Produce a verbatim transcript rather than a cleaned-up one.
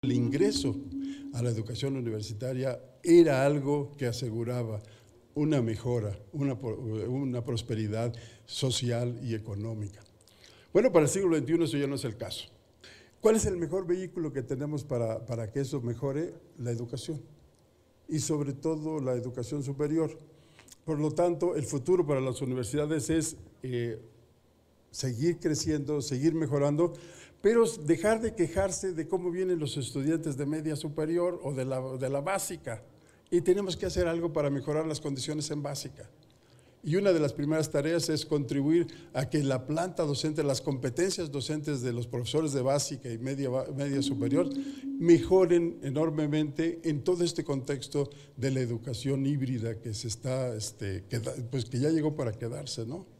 El ingreso a la educación universitaria era algo que aseguraba una mejora, una, una prosperidad social y económica. Bueno, para el siglo veintiuno eso ya no es el caso. ¿Cuál es el mejor vehículo que tenemos para, para que eso mejore? La educación, y sobre todo la educación superior. Por lo tanto, el futuro para las universidades es eh, seguir creciendo, seguir mejorando, pero dejar de quejarse de cómo vienen los estudiantes de media superior o de la, de la básica. Y tenemos que hacer algo para mejorar las condiciones en básica. Y una de las primeras tareas es contribuir a que la planta docente, las competencias docentes de los profesores de básica y media, media superior mejoren enormemente en todo este contexto de la educación híbrida que se está, este, que, pues que ya llegó para quedarse, ¿no?